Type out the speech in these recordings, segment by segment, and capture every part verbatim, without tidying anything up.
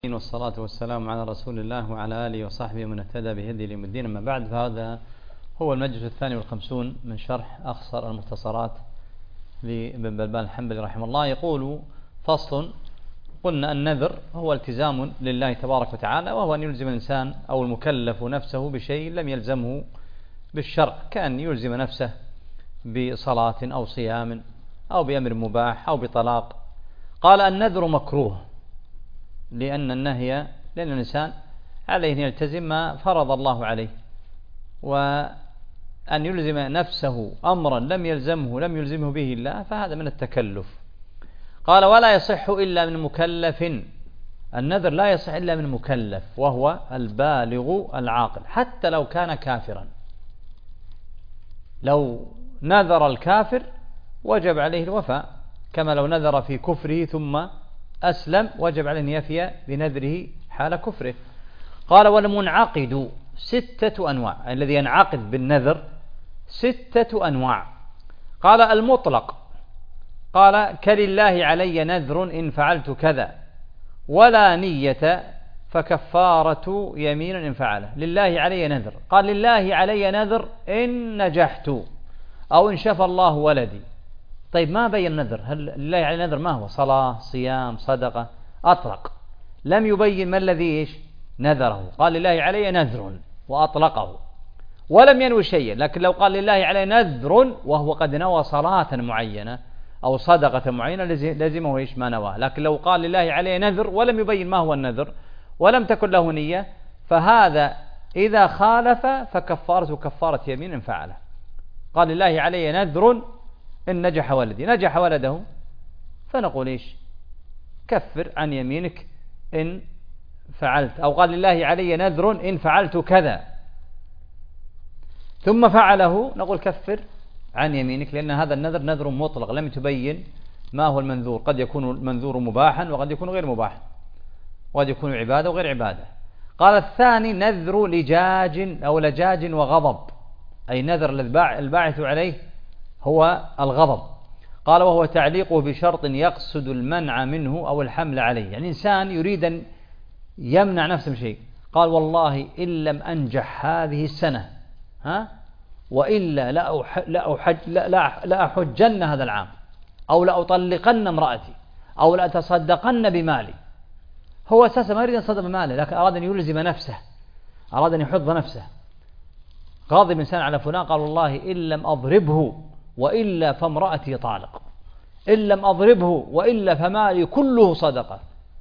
والصلاة والسلام على رسول الله وعلى آله وصحبه ومن اهتدى بهدي إلى يوم الدين. أما بعد، فهذا هو المجلس الثاني والخمسون من شرح أخصر المختصرات لابن بلبان الحنبلي رحمه الله. يقول: فصل. قلنا النذر هو التزام لله تبارك وتعالى، وهو أن يلزم الإنسان أو المكلف نفسه بشيء لم يلزمه بالشرع، كأن يلزم نفسه بصلاة أو صيام أو بأمر مباح أو بطلاق. قال: النذر مكروه، لأن النهي لأن الإنسان عليه أن يلتزم ما فرض الله عليه، وأن يلزم نفسه أمرا لم يلزمه لم يلزمه به الله، فهذا من التكلف. قال: ولا يصح إلا من مكلف. النذر لا يصح إلا من مكلف، وهو البالغ العاقل، حتى لو كان كافرا. لو نذر الكافر وجب عليه الوفاء، كما لو نذر في كفره ثم أسلم وجب عليه أن يفي بنذره حال كفره. قال: والمنعقد ستة أنواع، الذي ينعقد بالنذر ستة أنواع. قال: المطلق، قال: كلله علي نذر إن فعلت كذا، ولا نية فكفارة يمين إن فعله. لله علي نذر، قال: لله علي نذر إن نجحت أو إن شفى الله ولدي. طيب، ما بين النذر، هل لله علي نذر ما هو؟ صلاة، صيام، صدقة؟ أطلق، لم يبين ما الذي إيش نذره. قال: لله علي نذر وأطلقه، ولم ينوي شيئا. لكن لو قال: لله علي نذر وهو قد نوى صلاة معينة أو صدقة معينة لزمه إيش ما نواه. لكن لو قال: لله علي نذر ولم يبين ما هو النذر ولم تكن له نية، فهذا إذا خالف فكفارته كفارة يمين إن فعله. قال: لله علي نذر إن نجح ولدي، نجح ولده، فنقول إيش؟ كفر عن يمينك إن فعلت. أو قال: لله علي نذر إن فعلت كذا، ثم فعله، نقول كفر عن يمينك، لأن هذا النذر نذر مطلق لم تبين ما هو المنذور. قد يكون المنذور مباحا وقد يكون غير مباح، وقد يكون عبادة وغير عبادة. قال: الثاني نذر لجاج أو لجاج وغضب، أي نذر الباعث عليه هو الغضب. قال: وهو تعليقه بشرط يقصد المنع منه أو الحمل عليه، يعني إنسان يريد أن يمنع نفسه من شيء. قال: والله إن لم أنجح هذه السنة ها وإلا لا أحجن هذا العام، أو لأطلقن امرأتي، أو لأتصدقن بمالي. هو أساسا ما يريد أن يتصدق بماله، لكن أراد أن يلزم نفسه، أراد أن يحض نفسه. غاضب إنسان على فلان، قال: والله إن لم أضربه وإلا فامرأتي طالق، إن لم أضربه وإلا فمالي كله صدقة.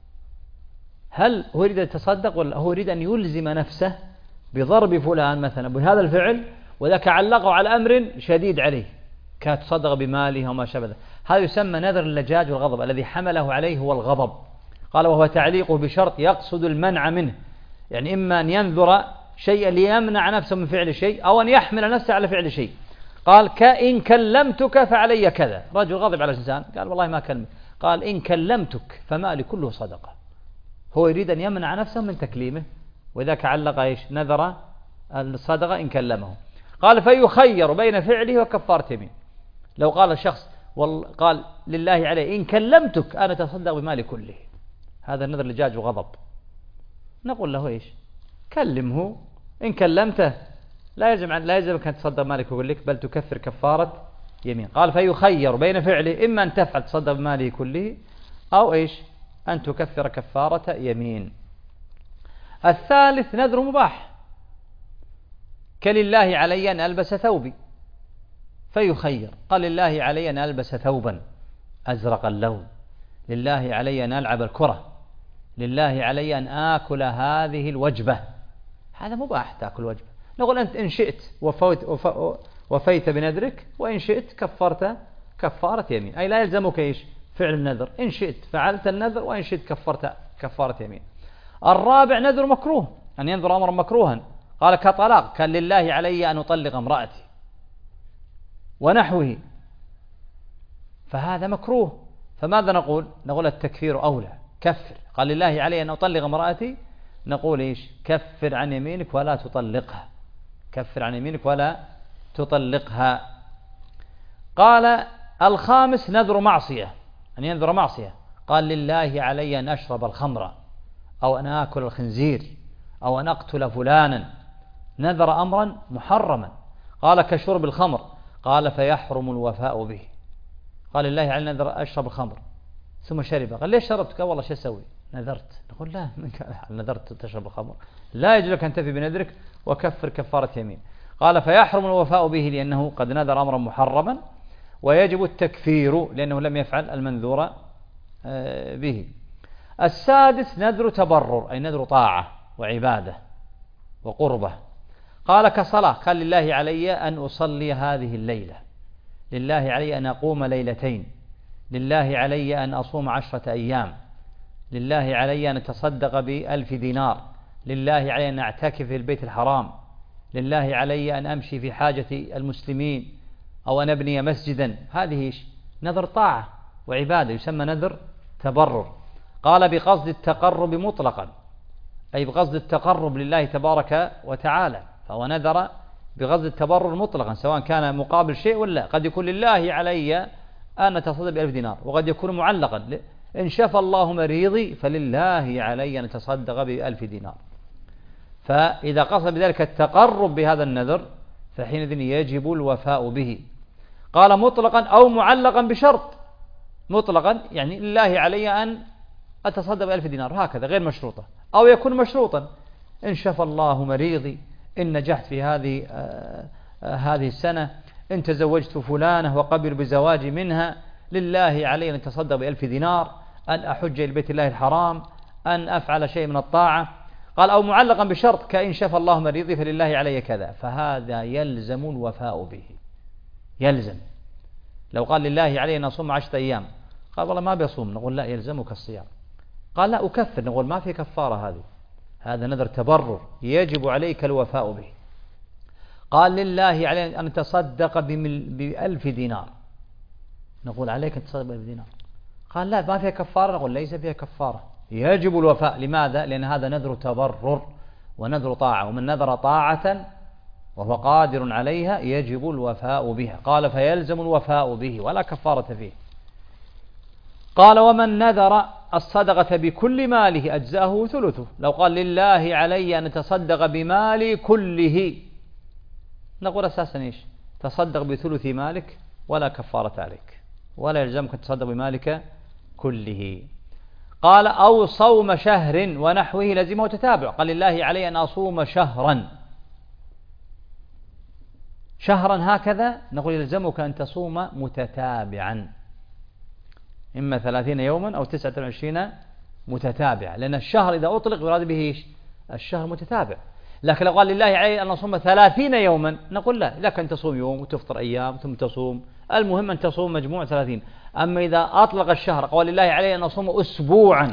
هل هو يريد أن يتصدق، ولا هو يريد أن يلزم نفسه بضرب فلان مثلا بهذا الفعل، وذاك علقه على أمر شديد عليه كتصدق بماله وما شابه. هذا يسمى نذر اللجاج والغضب، الذي حمله عليه هو الغضب. قال: وهو تعليقه بشرط يقصد المنع منه، يعني إما أن ينذر شيئا ليمنع نفسه من فعل شيء، أو أن يحمل نفسه على فعل شيء. قال: كإن كلمتك فعلي كذا. رجل غضب على الإنسان، قال: والله ما كلمك. قال: إن كلمتك فمالي كله صدقة. هو يريد أن يمنع نفسه من تكليمه، وذاك علق إيش نذر الصدقة إن كلمه. قال: فيخير بين فعله وكفارة يمين. لو قال الشخص قال: لله علي إن كلمتك أنا تصدق بمالي كله، هذا النذر لجاج وغضب، نقول له إيش؟ كلمه، إن كلمته لا يلزم لا يلزمك أن تصدق مالك كله، بل تكفر كفارة يمين. قال: فيخير بين فعله، إما أن تفعل تصدق بماله كله، أو إيش؟ أن تكفر كفارة يمين. الثالث نذر مباح، كلله علي أن ألبس ثوبي، فيخير. قال: لله علي أن ألبس ثوبا أزرق اللون، لله علي أن ألعب الكرة، لله علي أن آكل هذه الوجبة. هذا مباح تأكل وجبة. نقول: أنت إن شئت وفيت, وفيت بنذرك، وإن شئت كفرت كفارة يمين، أي لا يلزمك إيش فعل النذر، إن شئت فعلت النذر وإن شئت كفرت كفارة يمين. الرابع نذر مكروه، أن ينذر أمرا مكروها. قال: كطلاق، كان لله علي أن أطلق امرأتي ونحوه، فهذا مكروه. فماذا نقول؟ نقول التكفير أولى، كفر. قال: لله علي أن أطلق امرأتي، نقول إيش؟ كفر عن يمينك ولا تطلقها، كفر عن يمينك ولا تطلقها. قال: الخامس نذر معصية، أن ينذر معصية. قال: لله علي أن أشرب الخمر أو أن آكل الخنزير أو أن أقتل فلانا، نذر أمرا محرما. قال كشرب الخمر، قال فيحرم الوفاء به. قال لله علي نذر أشرب الخمر ثم شرب، قال ليش شربت؟ قال والله شو أسوي؟ نذرت. نقول لا، نذرت تشرب الخمر، لا يجوز لك أن تفي بنذرك وكفر كفارة يمين. قال فيحرم الوفاء به لأنه قد نذر أمرا محرما، ويجب التكفير لأنه لم يفعل المنذور به. السادس نذر تبرر، أي نذر طاعة وعبادة وقربة. قال كصلاة، قال لله علي أن أصلي هذه الليلة، لله علي أن أقوم ليلتين، لله علي أن أصوم عشرة أيام، لله علي أن أتصدق بألف دينار، لله علي أن أعتكف في البيت الحرام، لله علي أن أمشي في حاجة المسلمين أو أن أبني مسجدا. هذه نذر طاعة وعبادة يسمى نذر تبرر. قال بقصد التقرب مطلقا، أي بقصد التقرب لله تبارك وتعالى، فهو نذر بقصد التبرر مطلقا سواء كان مقابل شيء ولا. قد يكون لله علي أن أتصدق بألف دينار، وقد يكون معلقا إن شفى الله مريضي فلله علي أن أتصدق بألف دينار. فإذا قصد بذلك التقرب بهذا النذر فحينئذ يجب الوفاء به. قال مطلقا أو معلقا بشرط. مطلقا يعني لله علي أن أتصدق بألف دينار هكذا غير مشروطة، أو يكون مشروطا إن شفى الله مريضي، إن نجحت في هذه آه آه هذه السنة، إن تزوجت فلانة وقبل بزواجي منها، لله علي أن أتصدق بألف دينار، أن أحج إلى بيت الله الحرام، أن أفعل شيء من الطاعة. قال أو معلقا بشرط كإن شفى الله مريضي فلله علي كذا، فهذا يلزم الوفاء به. يلزم. لو قال لله علي أن أصوم عشرة أيام، قال والله ما بيصوم، نقول لا يلزمك الصيام. قال لا أكفر، نقول ما في كفارة، هذه هذا نذر تبرر يجب عليك الوفاء به. قال لله علي أن تصدق بألف دينار، نقول عليك أن تصدق بألف دينار. قال لا ما فيها كفارة، نقول ليس فيها كفارة، يجب الوفاء. لماذا؟ لأن هذا نذر تبرر ونذر طاعة، ومن نذر طاعة وهو قادر عليها يجب الوفاء بها. قال فيلزم الوفاء به ولا كفارة فيه. قال ومن نذر الصدقة بكل ماله أجزاه ثلثه. لو قال لله علي أن أتصدق بمالي كله، نقول أساسا إيش؟ تصدق بثلث مالك ولا كفارة عليك، ولا يلزمك أن تصدق بمالك كله. قال أو صوم شهر ونحوه لزمه تتابع. قال لله علي أن أصوم شهرا، شهرا هكذا، نقول يلزمك أن تصوم متتابعا، إما ثلاثين يوما أو تسعة وعشرين متتابعة، لأن الشهر إذا أطلق يراد به إيش؟ الشهر متتابع. لكن لو قال لله علي أن نصوم ثلاثين يوما، نقول لا، لك أن تصوم يوم وتفطر أيام ثم تصوم، المهم أن تصوم مجموع ثلاثين. أما إذا أطلق الشهر قال لله علي أن نصوم أسبوعا،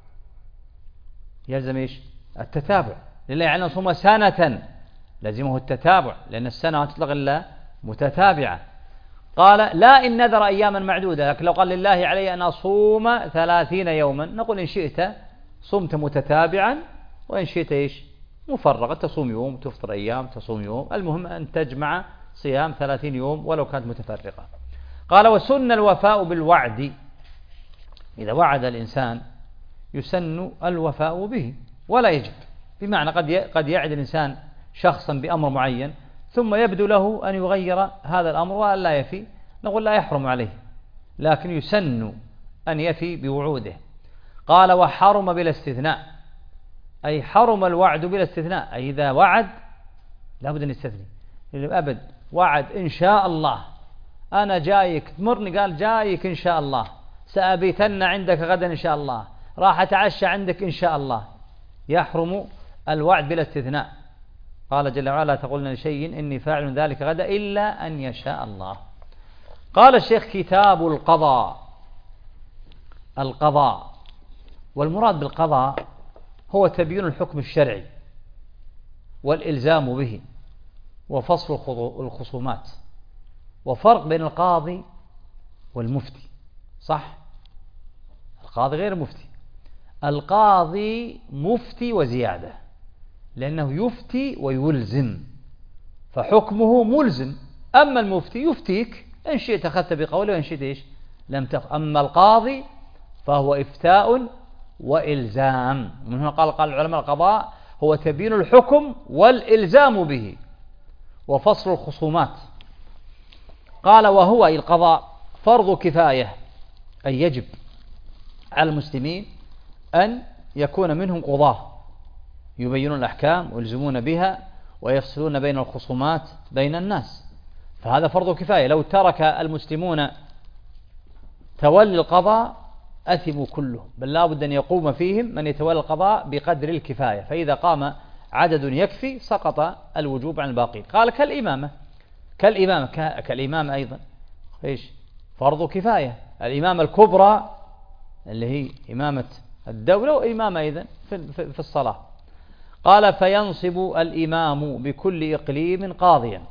يلزم إيش؟ التتابع. لله علي أن نصوم سنة، لازمه التتابع، لأن السنة ما تطلق إلا متتابعة. قال لا إن نذر أياما معدودة، لكن لو قال لله علي أن أصوم ثلاثين يوما، نقول إن شئت صمت متتابعا، وإن شئت إيش؟ مفرغة، تصوم يوم تفطر أيام تصوم يوم، المهم أن تجمع صيام ثلاثين يوم ولو كانت متفرقة. قال وسن الوفاء بالوعد. إذا وعد الإنسان يسن الوفاء به ولا يجب، بمعنى قد قد يعد الإنسان شخصا بأمر معين ثم يبدو له أن يغير هذا الأمر وأن لا يفي، نقول لا يحرم عليه، لكن يسن أن يفي بوعوده. قال وحرم بلا استثناء، أي حرم الوعد بلا استثناء، أي إذا وعد لابد أن يستثني. أبد وعد إن شاء الله أنا جايك تمرني، قال جايك إن شاء الله، سأبيتن عندك غدا إن شاء الله، راح أتعشى عندك إن شاء الله، يحرم الوعد بلا استثناء. قال جل وعلا تقولن لشيء إني فاعل ذلك غدا إلا أن يشاء الله. قال الشيخ كتاب القضاء. القضاء، والمراد بالقضاء هو تبيين الحكم الشرعي والإلزام به وفصل الخصومات، وفرق بين القاضي والمفتي. صح؟ القاضي غير مفتي، القاضي مفتي وزيادة، لأنه يفتي ويلزم فحكمه ملزم. أما المفتي يفتيك إن شئت أخذت بقوله وإن شئت إيش لم تأخذ. أما القاضي فهو إفتاء وإلزام. من هنا قال قال العلماء القضاء هو تبيين الحكم والإلزام به وفصل الخصومات. قال وهو القضاء فرض كفاية، أي يجب على المسلمين أن يكون منهم قضاة يبينون الأحكام ويلزمون بها ويفصلون بين الخصومات بين الناس، فهذا فرض كفاية. لو ترك المسلمون تولي القضاء أثموا كلهم، بل لا بد أن يقوم فيهم من يتولى القضاء بقدر الكفاية، فإذا قام عدد يكفي سقط الوجوب عن الباقين. قال كالإمامة، كالإمامة كالإمامة أيضا إيش فرض كفاية. الإمامة الكبرى اللي هي إمامة الدولة وإمامة أيضا في الصلاة. قال فينصب الإمام بكل إقليم قاضيا،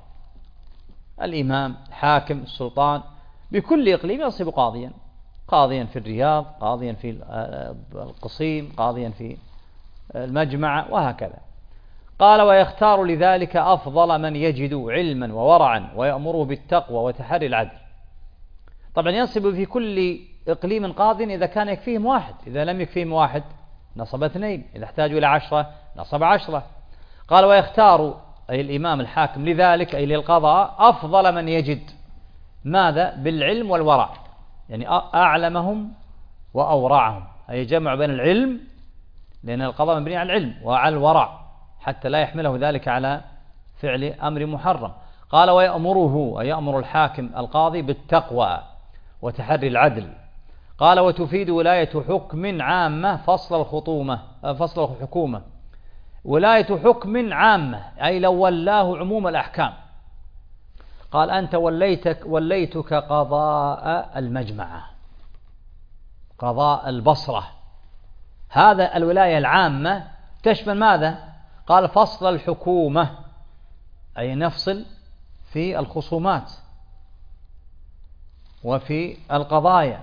الإمام حاكم السلطان بكل إقليم ينصب قاضيا، قاضيا في الرياض، قاضيا في القصيم، قاضيا في المجمع وهكذا. قال ويختار لذلك أفضل من يجد علما وورعا ويأمره بالتقوى وتحري العدل. طبعا ينصب في كل إقليم قاض إذا كان يكفيهم واحد، إذا لم يكفيهم واحد نصب اثنين، إذا احتاجوا إلى عشرة نصب عشرة. قال ويختار أي الإمام الحاكم لذلك أي للقضاء أفضل من يجد، ماذا؟ بالعلم والورع، يعني أعلمهم وأورعهم، أي جمع بين العلم لأن القضاء مبني على العلم وعلى الورع حتى لا يحمله ذلك على فعل أمر محرم. قال ويأمره أي يأمر الحاكم القاضي بالتقوى وتحري العدل. قال وتفيد ولاية حكم عامة فصل الخطومة فصل الحكومة، ولاية حكم عامة أي لو ولاه عموم الأحكام. قال أنت وليتك وليتك قضاء المجمعة، قضاء البصرة، هذا الولاية العامة تشمل ماذا؟ قال فصل الحكومة أي نفصل في الخصومات وفي القضايا،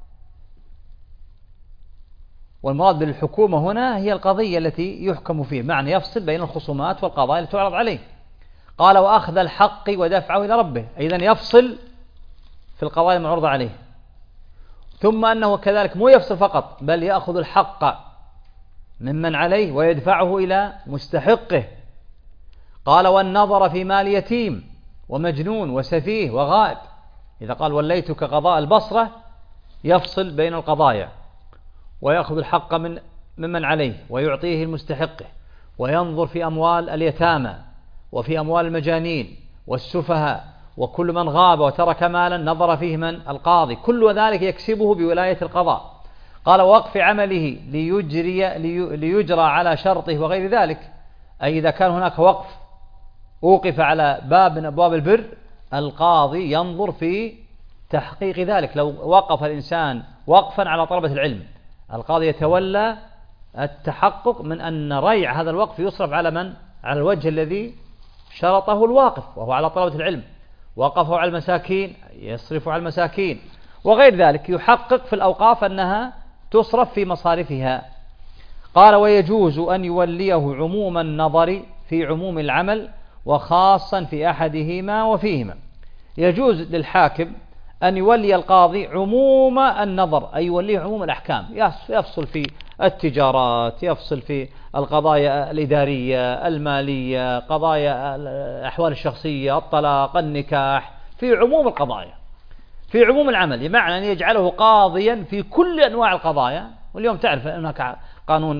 والمراد بالحكومة هنا هي القضية التي يحكم فيها، معنى يفصل بين الخصومات والقضايا التي تعرض عليه. قال وأخذ الحق ودفعه إلى ربه، إذن يفصل في القضايا المعروضة عليه، ثم أنه كذلك مو يفصل فقط بل يأخذ الحق ممن عليه ويدفعه إلى مستحقه. قال والنظر في مال يتيم ومجنون وسفيه وغائب، إذا قال وليتك قضاء البصرة يفصل بين القضايا ويأخذ الحق من ممن عليه ويعطيه المستحقه، وينظر في أموال اليتامى وفي أموال المجانين والسفهاء، وكل من غاب وترك مالا نظر فيه من القاضي، كل ذلك يكسبه بولاية القضاء. قال ووقف عمله ليجري ليجرى على شرطه وغير ذلك، أي إذا كان هناك وقف أوقف على باب من أبواب البر القاضي ينظر في تحقيق ذلك. لو وقف الإنسان وقفا على طلبة العلم القاضي يتولى التحقق من أن ريع هذا الوقف يصرف على من؟ على الوجه الذي شرطه الواقف وهو على طلبة العلم. وقفه على المساكين يصرف على المساكين وغير ذلك، يحقق في الأوقاف أنها تصرف في مصارفها. قال ويجوز أن يوليه عموم النظر في عموم العمل وخاصا في أحدهما وفيهما. يجوز للحاكم أن يولي القاضي عموم النظر أي يوليه عموم الأحكام، يفصل في التجارات، يفصل في القضايا الإدارية المالية، قضايا الأحوال الشخصية، الطلاق، النكاح، في عموم القضايا، في عموم العمل، بمعنى أن يجعله قاضيا في كل أنواع القضايا. واليوم تعرف هناك قانون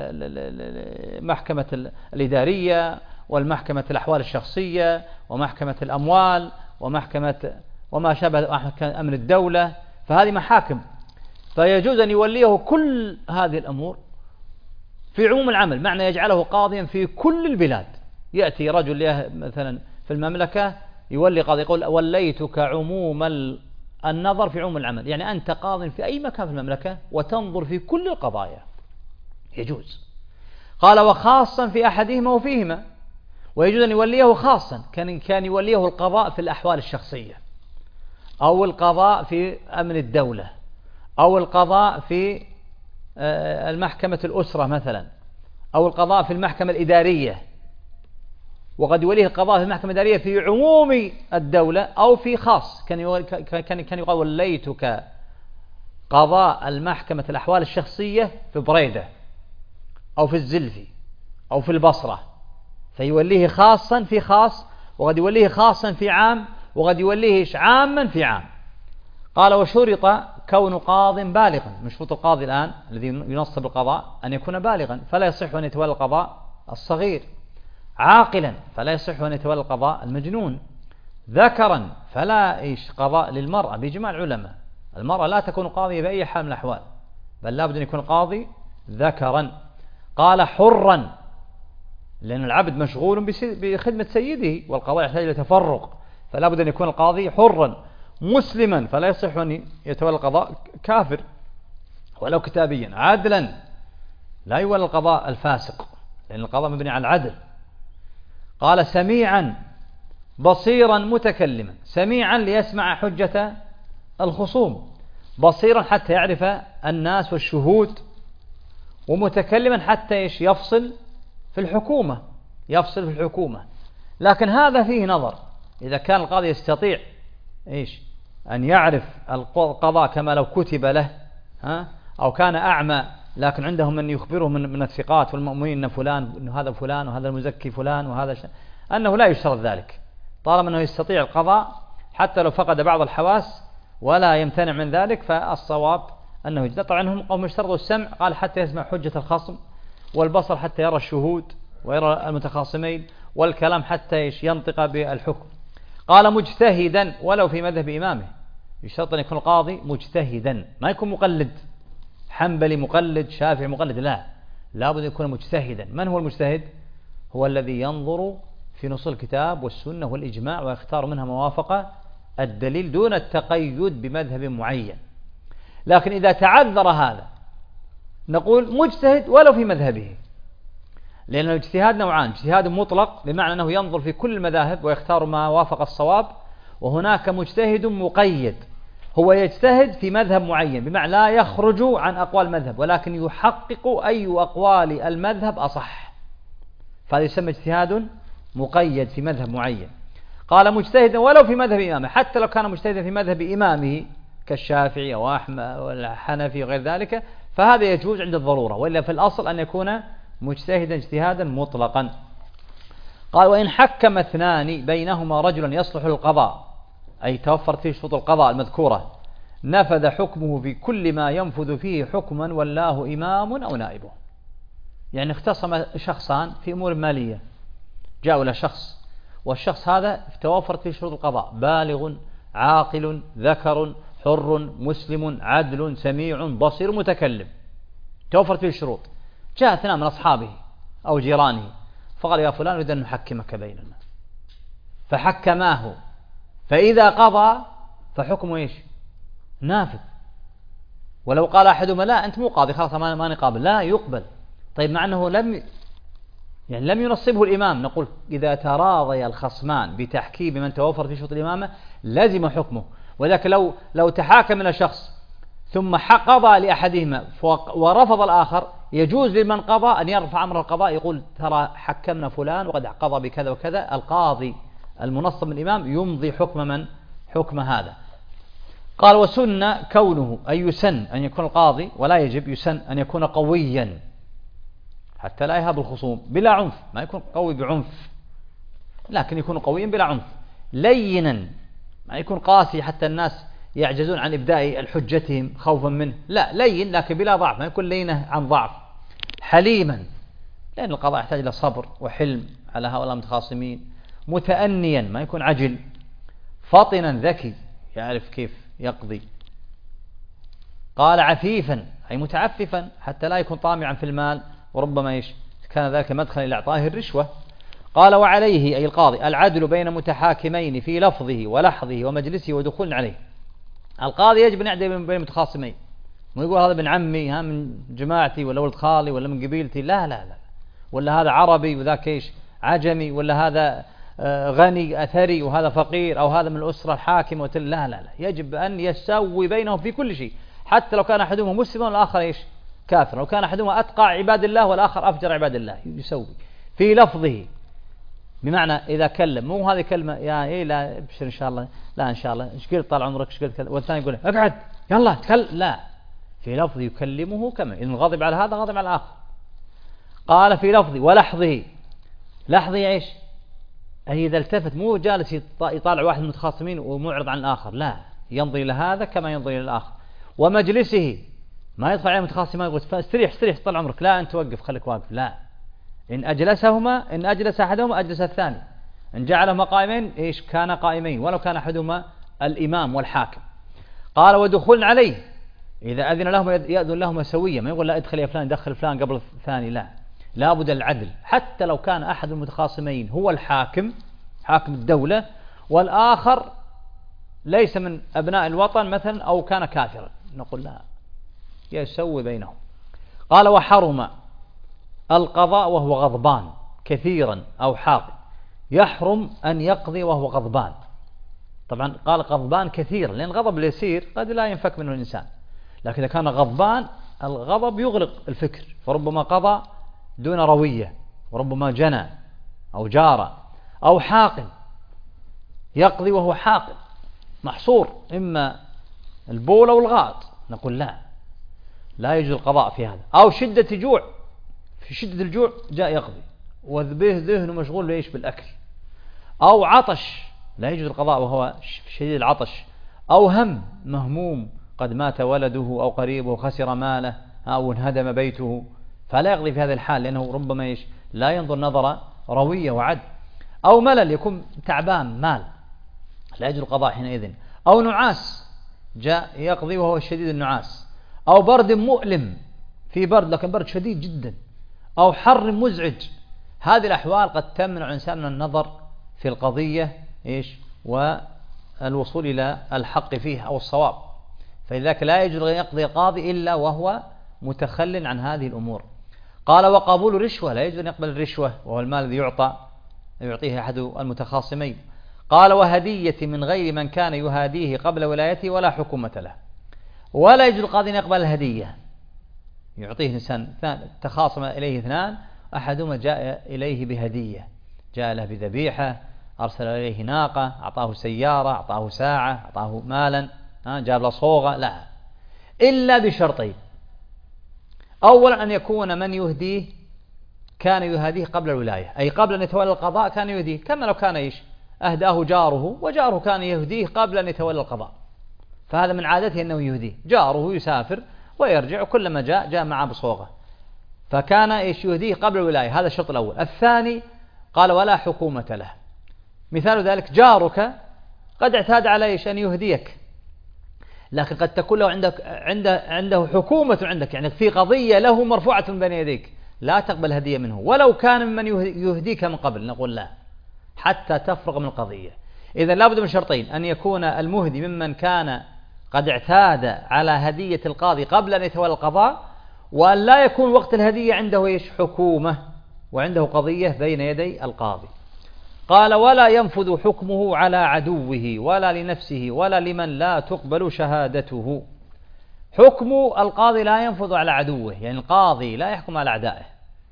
محكمة الإدارية والمحكمة الأحوال الشخصية ومحكمة الأموال ومحكمة وما شابه أمن الدولة، فهذه محاكم، فيجوز أن يوليه كل هذه الأمور في عموم العمل، معنى يجعله قاضيا في كل البلاد. يأتي رجل مثلا في المملكة يولي قاضي يقول وليتك عموم النظر في عموم العمل، يعني أنت قاض في أي مكان في المملكة وتنظر في كل القضايا، يجوز. قال وخاصا في أحدهما وفيهما، ويجوز أن يوليه خاصا، كان كان يوليه القضاء في الأحوال الشخصية أو القضاء في أمن الدولة أو القضاء في المحكمة الأسرة مثلا أو القضاء في المحكمة الإدارية، وقد يوليه القضاء في المحكمة الإدارية في عموم الدولة أو في خاص، كان كان كان يقال وليتك قضاء المحكمة الأحوال الشخصية في بريدة أو في الزلفي أو في البصرة، فيوليه خاصا في خاص، وقد يوليه خاصا في عام، وقد يوليه عاما في عام. قال وشرط كون قاض بالغا، من شروط القاضي الآن الذي ينصب القضاء أن يكون بالغا، فلا يصح أن يتولى القضاء الصغير، عاقلا فلا يصح أن يتولى القضاء المجنون، ذكرا فلا إيش قضاء للمرأة بإجماع العلماء، المرأة لا تكون قاضية بأي حال من الأحوال، بل لابد أن يكون القاضي ذكرا. قال حرا، لأن العبد مشغول بخدمة سيده والقضاء يحتاج إلى تفرق، فلا بد أن يكون القاضي حرا. مسلما فلا يصح أن يتولى القضاء كافر ولو كتابيا. عدلا لا يولى القضاء الفاسق، لأن القضاء مبني على العدل. قال سميعا بصيرا متكلما، سميعا ليسمع حجة الخصوم، بصيرا حتى يعرف الناس والشهود، ومتكلما حتى يفصل في الحكومة، يفصل في الحكومة. لكن هذا فيه نظر، إذا كان القاضي يستطيع إيش أن يعرف القضاء كما لو كتب له، ها، أو كان أعمى لكن عندهم من يخبره من, من الثقات والمؤمنين أن فلان إنه هذا فلان وهذا المزكي فلان وهذا ش... أنه لا يشترط ذلك، طالما أنه يستطيع القضاء حتى لو فقد بعض الحواس ولا يمتنع من ذلك، فالصواب أنه يجد. طبعا هم قوم اشترطوا السمع، قال حتى يسمع حجة الخصم، والبصر حتى يرى الشهود ويرى المتخاصمين، والكلام حتى ينطق بالحكم. قال مجتهدا ولو في مذهب إمامه، يشترط أن يكون القاضي مجتهدا، ما يكون مقلد حنبلي مقلد شافعي مقلد، لا، لابد أن يكون مجتهدا. من هو المجتهد؟ هو الذي ينظر في نصوص الكتاب والسنة والإجماع ويختار منها موافقة الدليل دون التقيد بمذهب معين. لكن إذا تعذر هذا نقول مجتهد ولو في مذهبه، لأن الاجتهاد نوعان، اجتهاد مطلق بمعنى أنه ينظر في كل المذاهب ويختار ما وافق الصواب، وهناك مجتهد مقيد هو يجتهد في مذهب معين، بمعنى لا يخرج عن أقوال المذهب ولكن يحقق أي أقوال المذهب أصح، فهذا يسمى اجتهاد مقيد في مذهب معين. قال مجتهدا ولو في مذهب إمامه، حتى لو كان مجتهدا في مذهب إمامه كالشافعي أو أحمد والحنفي وغير ذلك، فهذا يجوز عند الضرورة، وإلا في الأصل أن يكون مجتهدا اجتهادا مطلقا. قال وإن حكم اثنان بينهما رجلا يصلح للقضاء، أي توفرت فيه شروط القضاء المذكورة، نفذ حكمه في كل ما ينفذ فيه حكما ولاه إمام أو نائبه. يعني اختصم شخصان في أمور مالية، جاءوا إلى شخص، والشخص هذا توفرت فيه شروط القضاء، بالغ عاقل ذكر حر مسلم عدل سميع بصير متكلم، توفرت فيه الشروط. جاء اثنان من أصحابه أو جيرانه فقال يا فلان نريد أن نحكمك بيننا، فحكماه، فإذا قضى فحكمه إيش؟ نافذ. ولو قال أحدهما لا أنت مو قاضي خلاص ما نقابل، لا يقبل. طيب مع أنه لم يعني لم ينصبه الإمام، نقول إذا تراضي الخصمان بتحكيم من توفر في شروط الإمامة لازم حكمه. ولكن لو لو تحاكم إلى شخص ثم قضى لأحدهما ورفض الآخر، يجوز لمن قضى أن يرفع أمر القضاء، يقول ترى حكمنا فلان وقد قضى بكذا وكذا، القاضي المنصب من الإمام يمضي حكم من حكم هذا. قال وسن كونه، أي يسن أن يكون القاضي، ولا يجب، يسن أن يكون قويا حتى لا يهاب الخصوم بلا عنف، ما يكون قوي بعنف لكن يكون قويا بلا عنف. لينا، ما يكون قاسي حتى الناس يعجزون عن إبداء الحجتهم خوفا منه، لا، لين لكن بلا ضعف، ما يكون لينه عن ضعف. حليما، لأن القضاء يحتاج إلى صبر وحلم على هؤلاء المتخاصمين. متأنيا، ما يكون عجل. فطنا، ذكي يعرف كيف يقضي. قال عفيفا، أي متعففا حتى لا يكون طامعا في المال، وربما إيش كان ذلك مدخلا إلى إعطائه الرشوة. قال وعليه، أي القاضي، العدل بين متحاكمين في لفظه ولحظه ومجلسه ودخول عليه. القاضي يجب أن يعدل بين متخاصمين، ما يقول هذا ابن عمي، ها من جماعتي، ولا ولد خالي، ولا من قبيلتي، لا لا لا، ولا هذا عربي وذاك إيش عجمي، ولا هذا غني أثري وهذا فقير، أو هذا من الأسرة الحاكمة، لا لا لا، يجب أن يسوي بينهم في كل شيء، حتى لو كان أحدهما مسلما والآخر إيش كافر، لو كان أحدهما أتقى عباد الله والآخر أفجر عباد الله، يسوي في لفظه، بمعنى إذا كلم، مو هذه كلمة يا إيه لا ابشر إن شاء الله، لا إن شاء الله إيش قلت طال عمرك إيش قلت، والثاني يقول اقعد يلا تكلم، لا، في لفظ يكلمه كما إن غضب على هذا غضب على الآخر. قال في لفظ ولحظه، لحظه إيش؟ أي إذا التفت مو جالس يطالع واحد من المتخاصمين ومعرض عن الآخر، لا، ينظر إلى هذا كما ينظر إلى الآخر. ومجلسه، ما يدخل عليه المتخاصم ما يقول استريح استريح طال عمرك، لا أنت وقف خليك واقف، لا، إن أجلسهما إن أجلس أحدهما أجلس الثاني، إن جعلهما قائمين إيش كان قائمين ولو كان أحدهما الإمام والحاكم. قال ودخول عليه، إذا أذن لهما يأذن لهما سويا، ما يقول لا ادخل يا فلان دخل فلان قبل الثاني، لا، لا بد العدل. حتى لو كان أحد المتخاصمين هو الحاكم حاكم الدولة والآخر ليس من أبناء الوطن مثلا أو كان كافرا، نقول لا، يسوي بينهم. قال وحرم القضاء وهو غضبان كثيرا أو حاقد، يحرم أن يقضي وهو غضبان. طبعا قال غضبان كثيرا لأن الغضب اليسير قد لا ينفك منه الإنسان، لكن إذا كان غضبان الغضب يغلق الفكر، فربما قضى دون روية، وربما جنى أو جار، أو حاقد يقضي وهو حاقد محصور إما البول أو الغائط، نقول لا، لا يجوز القضاء في هذا. أو شدة جوع، في شدة الجوع جاء يقضي وذبه ذهنه مشغول ليش بالأكل. أو عطش، لا يجوز القضاء وهو شديد العطش. أو هم، مهموم قد مات ولده أو قريبه خسر ماله أو انهدم بيته، فلا يقضي في هذا الحال لأنه ربما إيش لا ينظر نظر روية وعد. أو ملل، يكون تعبان مال، لا يجوز القضاء حينئذ. أو نعاس، جاء يقضي وهو شديد النعاس. أو برد مؤلم، في برد لكن برد شديد جدا. أو حر مزعج، هذه الأحوال قد تمنع الإنسان من النظر في القضية إيش والوصول إلى الحق فيها أو الصواب، فلذلك لا يجوز أن يقضي القاضي إلا وهو متخل عن هذه الأمور. قال وقبول رشوة، لا يجوز أن يقبل الرشوة وهو المال الذي يعطى يعطيه أحد المتخاصمين. قال وهدية من غير من كان يهاديه قبل ولايته ولا حكومة له، ولا يجوز القاضي أن يقبل الهدية، يعطيه إنسان تخاصم إليه اثنان، أحدهما جاء إليه بهدية، جاء له بذبيحة، أرسل إليه ناقة، أعطاه سيارة، أعطاه ساعة، أعطاه مالا، جاب له صوغة، لا، إلا بشرطين. أولا أن يكون من يهديه كان يهديه قبل الولاية، أي قبل أن يتولى القضاء كان يهديه، كما لو كان إيش أهداه جاره وجاره كان يهديه قبل أن يتولى القضاء، فهذا من عادته أنه يهديه، جاره يسافر ويرجع وكلما جاء جاء معه بصوغة، فكان إيش يهديه قبل الولاية، هذا الشرط الأول. الثاني قال ولا حكومة له، مثال ذلك جارك قد اعتاد على إيش أن يهديك، لكن قد تكون له عندك عنده عنده حكومة عندك، يعني في قضية له مرفوعة بين يديك، لا تقبل هدية منه ولو كان ممن يهديك من قبل، نقول لا حتى تفرغ من القضية. إذا لابد من شرطين، أن يكون المهدي ممن كان قد اعتاد على هدية القاضي قبل أن يتولى القضاء، وأن لا يكون وقت الهدية عنده إيش حكومة وعنده قضية بين يدي القاضي. قال ولا ينفذ حكمه على عدوه ولا لنفسه ولا لمن لا تقبل شهادته. حكم القاضي لا ينفذ على عدوه، يعني القاضي لا يحكم على أعدائه،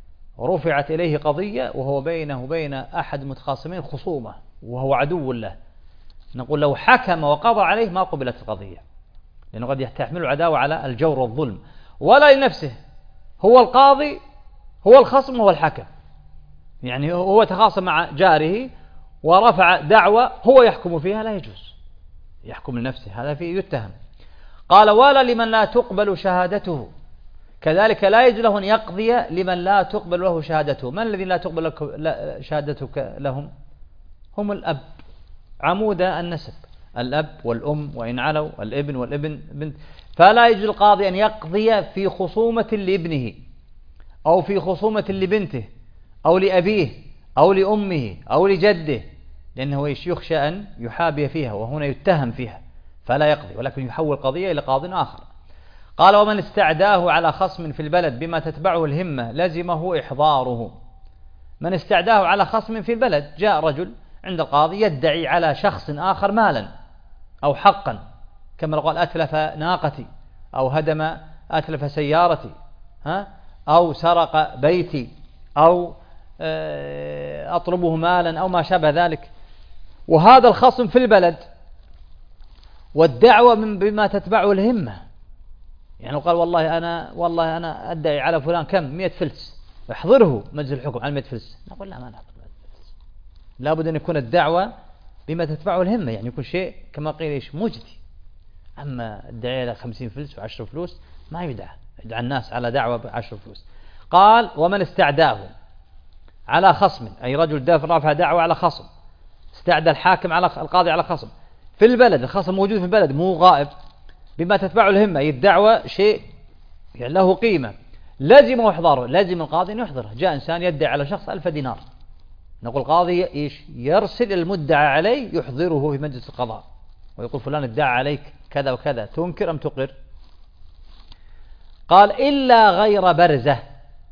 رفعت إليه قضية وهو بينه وبين أحد المتخاصمين خصومة وهو عدو له، نقول لو حكم وقضى عليه ما قبلت القضية، لأنه قد يحتمل العداوة على الجور والظلم. ولا لنفسه، هو القاضي هو الخصم هو الحكم، يعني هو تخاصم مع جاره ورفع دعوة هو يحكم فيها، لا يجوز يحكم لنفسه، هذا فيه يتهم. قال ولا لمن لا تقبل شهادته، كذلك لا يجوز له أن يقضي لمن لا تقبل له شهادته. من الذي لا تقبل شهادتك لهم؟ هم الأب، عمود النسب، الأب والأم وإن علوا، الابن والابن بنت، فلا يجوز القاضي أن يقضي في خصومة لابنه أو في خصومة لبنته أو لأبيه أو لأمه أو لجده، لأنه يخشى أن يحابي فيها وهنا يتهم فيها، فلا يقضي ولكن يحول قضية إلى قاض آخر. قال ومن استعداه على خصم في البلد بما تتبعه الهمة لزمه إحضاره. من استعداه على خصم في البلد، جاء رجل عند القاضي يدعي على شخص آخر مالا أو حقا، كما لو قال أتلف ناقتي أو هدم أتلف سيارتي، ها، أو سرق بيتي، أو أطلبه مالا أو ما شابه ذلك، وهذا الخصم في البلد والدعوة من بما تتبعه الهمة، يعني لو قال والله أنا والله أنا أدعي على فلان كم مئة فلس، احضره مجلس الحكم على مئة فلس، نقول لا ما نحضر مئة فلس، لابد أن يكون الدعوة بما تتبعه الهمة، يعني يكون شيء كما قيل إيش مجدي. أما الدعاء على خمسين فلس وعشر فلوس ما يدعى، يدعى الناس على دعوة بعشر فلوس. قال ومن استعداه على خصم، أي رجل دافع رافع دعوة على خصم، استعدى الحاكم على القاضي على خصم في البلد، الخصم موجود في البلد مو غائب، بما تتبعه الهمة، أي الدعوة شيء يعني له قيمة، لازم إحضاره، لازم القاضي أن يحضره. جاء إنسان يدعي على شخص ألف دينار، نقول القاضي إيش يرسل المدعى عليه يحضره في مجلس القضاء ويقول فلان ادعى عليك كذا وكذا، تنكر أم تقر؟ قال إلا غير برزة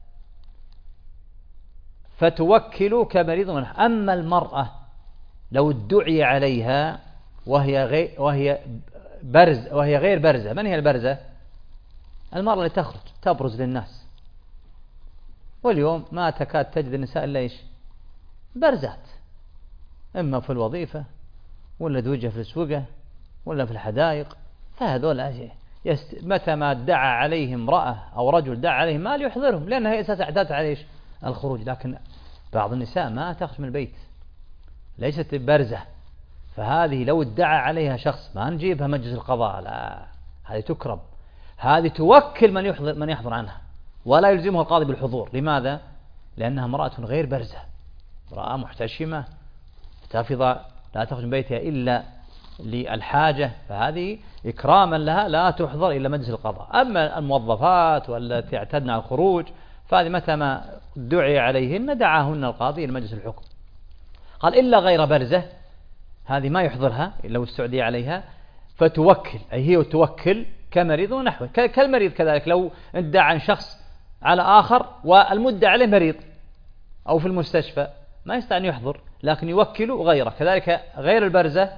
فتوكل كمريض منه. أما المرأة لو ادعي عليها وهي غير وهي برز وهي غير برزة، من هي البرزة؟ المرأة اللي تخرج تبرز للناس، واليوم ما تكاد تجد النساء إلا إيش برزات، إما في الوظيفة ولا دوجة في السوقة ولا في الحدائق، فهذول يست... متى ما ادعى عليهم امرأة أو رجل دعا عليهم مال يحضرهم، لأنها هي أساس أعداد على إيش الخروج. لكن بعض النساء ما تخرج من البيت، ليست برزة، فهذه لو ادعى عليها شخص ما نجيبها مجلس القضاء، لا، هذه تكرم، هذه توكل من يحضر من يحضر عنها، ولا يلزمها القاضي بالحضور. لماذا؟ لأنها امرأة غير برزة، امرأة محتشمة محتفظة لا تخرج من بيتها إلا للحاجة، فهذه إكراما لها لا تحضر إلا مجلس القضاء. أما الموظفات والتي اعتدنا على الخروج فهذه متى ما دعي عليهن دعاهن القاضي إلى مجلس الحكم. قال إلا غير برزة، هذه ما يحضرها لو استعدي عليها، فتوكل، أي هي توكل كمريض ونحوه، كالمريض كذلك لو ادعى عن شخص على آخر والمدعى عليه مريض أو في المستشفى ما يستطيع أن يحضر، لكن يوكل غيره، كذلك غير البرزة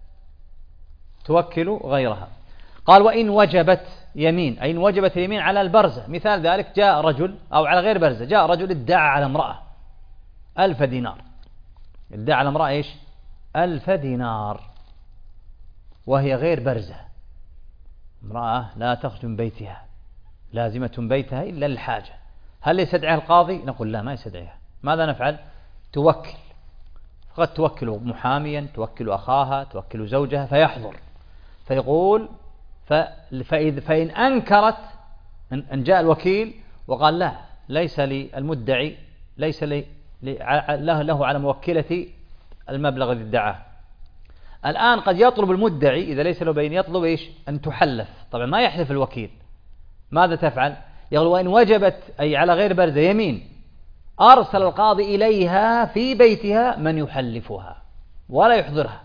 توكل غيرها. قال وإن وجبت يمين، أي إن وجبت اليمين على البرزة، مثال ذلك جاء رجل أو على غير برزة، جاء رجل ادعى على امرأة ألف دينار، ادعى على امرأة إيش ألف دينار وهي غير برزة، امرأة لا تخرج من بيتها، لازمة بيتها إلا للحاجة، هل يستدعيها القاضي؟ نقول لا ما يستدعيها. ماذا نفعل؟ توكل، فقد توكل محاميا، توكل أخاها، توكل زوجها فيحضر، فيقول فإذ فإن أنكرت، أن جاء الوكيل وقال لا ليس للمدعي ليس لي له, له على موكلة المبلغ الذي ادعاه. الآن قد يطلب المدعي إذا ليس له بين يطلب إيش أن تحلف، طبعا ما يحلف الوكيل، ماذا تفعل؟ يقول وإن وجبت أي على غير برزة يمين، أرسل القاضي إليها في بيتها من يحلفها ولا يحضرها.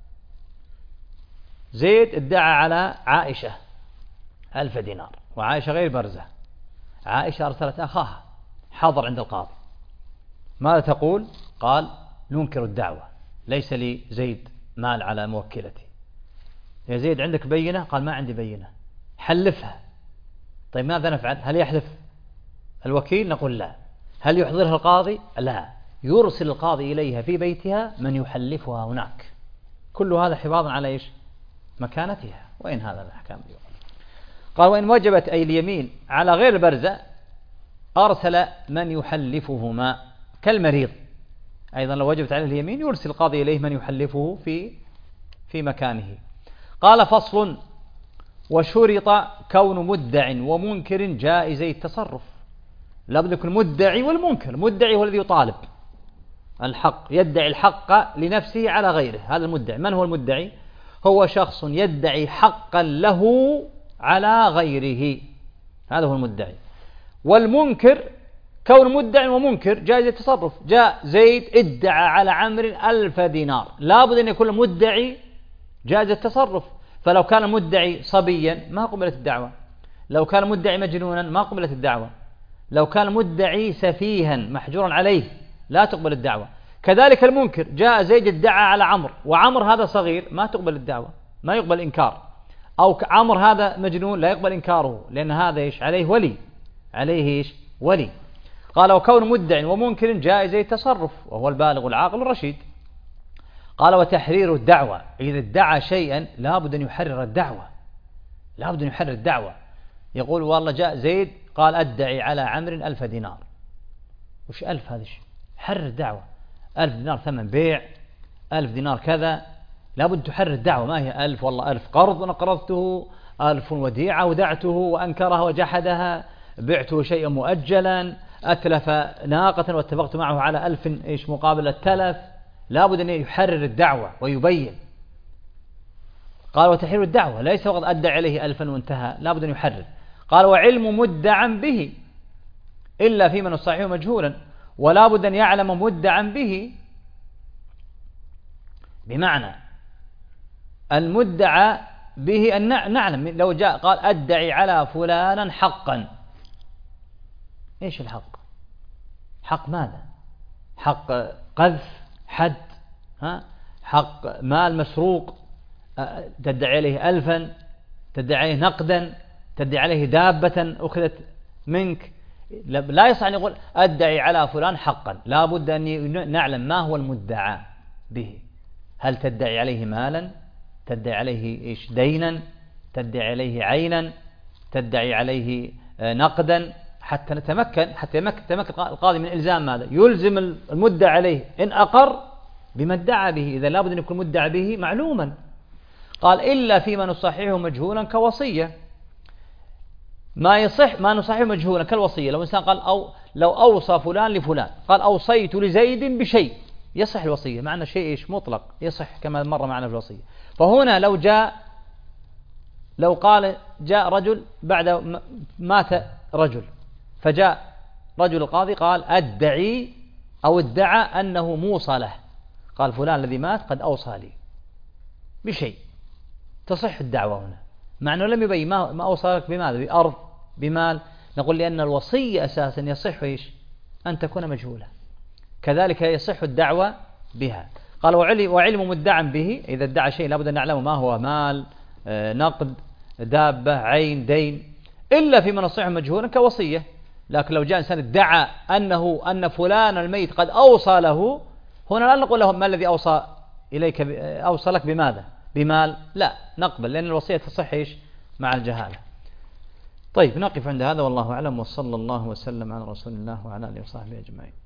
زيد ادعى على عائشة ألف دينار وعائشة غير برزة، عائشة أرسلت أخاها حضر عند القاضي، ماذا تقول؟ قال ننكر الدعوة، ليس لي زيد مال على موكلتي. يا زيد عندك بينة؟ قال ما عندي بينة، حلفها. طيب ماذا نفعل؟ هل يحلف الوكيل؟ نقول لا. هل يحضرها القاضي؟ لا، يرسل القاضي إليها في بيتها من يحلفها هناك. كل هذا حفاظا على إيش مكانتها، وإن هذا الأحكام اليوم. قال وإن وجبت أي اليمين على غير البرزة أرسل من يحلفهما كالمريض، أيضا لو وجبت عليه اليمين يرسل القاضي إليه من يحلفه في في مكانه. قال فصل وشرط كون مدع ومنكر جائزي التصرف، لابد يكون مدعي والمنكر. مدعي هو الذي يطالب الحق، يدعي الحق لنفسه على غيره، هذا المدعي. من هو المدعي؟ هو شخص يدعي حقا له على غيره، هذا هو المدعي. والمنكر كون مدعي ومنكر جائز التصرف، جاء زيد ادعى على عمرو ألف دينار، لابد أن يكون المدعي جائز التصرف، فلو كان المدعي صبيا ما قبلت الدعوة، لو كان المدعي مجنونا ما قبلت الدعوة، لو كان المدعي سفيها محجورا عليه لا تقبل الدعوة. كذلك المنكر، جاء زيد ادعى على عمرو وعمرو هذا صغير ما تقبل الدعوة، ما يقبل إنكار، أو عمرو هذا مجنون لا يقبل إنكاره، لأن هذا إيش عليه ولي، عليه إيش ولي. قال وكون مدع ومنكر جائزي التصرف وهو البالغ العاقل الرشيد. قال وتحرير الدعوة، إذا ادعى شيئا لابد أن يحرر الدعوة، لابد أن يحرر الدعوة. يقول والله جاء زيد قال أدعي على عمرو ألف دينار. وش ألف هذا الشيء؟ حرر الدعوة. ألف دينار ثمن بيع، ألف دينار كذا، لابد تحرر الدعوة. ما هي ألف والله ألف قرض أنا قرضته، ألف وديعة ودعته وأنكرها وجحدها، بعته شيئا مؤجلا، أتلف ناقة واتفقت معه على ألف إيش مقابل التلف. لابد أن يحرر الدعوة ويبين. قال وتحرير الدعوة ليس فقط أدى عليه ألفا وانتهى، لابد أن يحرر. قال وعلم مدعا به إلا في من الصحيح مجهولا، ولا بد أن يعلم مدعا به، بمعنى المدعى به أن نعلم. لو جاء قال أدعي على فلانا حقا، إيش الحق؟ حق ماذا؟ حق قذف، حد، ها؟ حق مال مسروق، تدعي عليه ألفا، تدعي عليه نقدا، تدعي عليه دابة أخذت منك. لا يصح أن يقول أدعي على فلان حقا، لا بد أن نعلم ما هو المدعى به. هل تدعي عليه مالا، تدعي عليه إيش دينا، تدعي عليه عينا، تدعي عليه نقدا، حتى نتمكن حتى يتمكن القاضي من إلزام ماذا؟ يلزم المدعى عليه إن أقر بما ادعى به. إذا لابد أن يكون المدعى به معلوما. قال إلا فيما نصححه مجهولا كوصية. ما يصح ما نصححه مجهولا كالوصية. لو إنسان قال أو لو أوصى فلان لفلان، قال أوصيت لزيد بشيء، يصح الوصية، معنى شيء إيش مطلق، يصح كما مر معنا في الوصية. فهنا لو جاء لو قال جاء رجل بعد مات رجل، فجاء رجل القاضي قال أدعي أو ادعى أنه موصى له، قال فلان الذي مات قد أوصى لي بشيء، تصح الدعوة هنا، مع أنه لم يبين ما, ما أوصى لك بماذا، بأرض، بمال. نقول لأن الوصية أساسا يصح إيش أن تكون مجهولة، كذلك يصح الدعوة بها. قال وعلم مدعا به، إذا ادعى شيء لابد أن نعلم ما هو، مال، نقد، دابة، عين، دين، إلا في من الصحيح مجهولا كوصية. لكن لو جاء إنسان ادعى أنه أن فلان الميت قد أوصى له، هنا لا نقول له ما الذي أوصى إليك، أوصى لك بماذا، بمال، لا نقبل، لأن الوصية تصح إيش مع الجهالة. طيب نقف عند هذا والله أعلم، وصلى الله وسلم على رسول الله وعلى آله وصحبه أجمعين.